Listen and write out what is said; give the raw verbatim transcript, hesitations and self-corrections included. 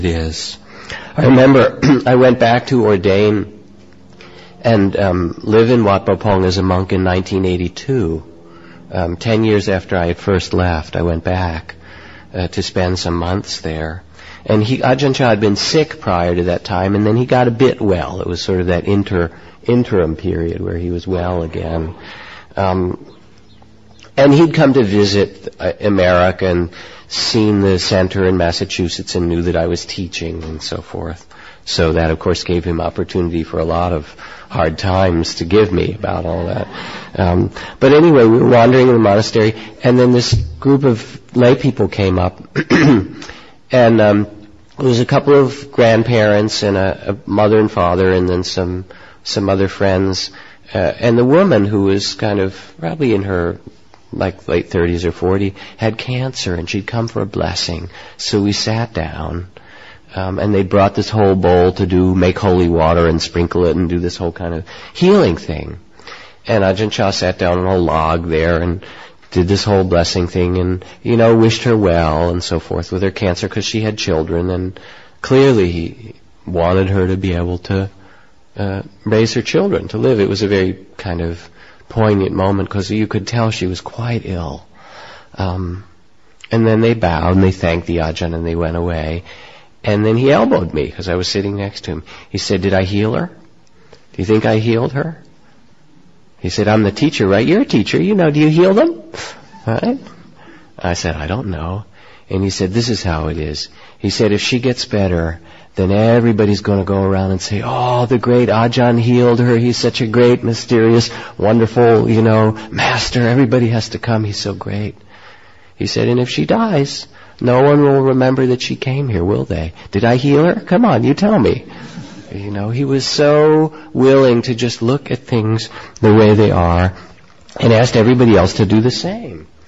it is. I remember I went back to ordain and um, live in Wat Pho Pong as a monk in nineteen eighty-two. Um, ten years after I had first left, I went back uh, to spend some months there. And he, Ajahn Chah had been sick prior to that time, and then he got a bit well. It was sort of that inter, interim period where he was well again. Um, and he'd come to visit uh, America and seen the center in Massachusetts and knew that I was teaching and so forth. So that, of course, gave him opportunity for a lot of hard times to give me about all that. Um, but anyway, we were wandering in the monastery, and then this group of lay people came up, and um, there was a couple of grandparents and a, a mother and father, and then some some other friends, uh, and the woman, who was kind of probably in her like late thirties or forty, had cancer, and she'd come for a blessing. So we sat down. Um, and they brought this whole bowl to do, make holy water and sprinkle it and do this whole kind of healing thing. And Ajahn Chah sat down on a log there and did this whole blessing thing and, you know, wished her well and so forth with her cancer because she had children, and clearly he wanted her to be able to uh, raise her children, to live. It was a very kind of poignant moment because you could tell she was quite ill. Um, and then they bowed and they thanked the Ajahn and they went away. And then he elbowed me because I was sitting next to him. He said, "Did I heal her? Do you think I healed her?" He said, "I'm the teacher, right? You're a teacher. You know, do you heal them?" Right? I said, "I don't know." And he said, "This is how it is." He said, "If she gets better, then everybody's going to go around and say, 'Oh, the great Ajahn healed her. He's such a great, mysterious, wonderful, you know, master. Everybody has to come. He's so great.'" He said, "And if she dies, no one will remember that she came here, will they? Did I heal her? Come on, you tell me." You know, he was so willing to just look at things the way they are and asked everybody else to do the same.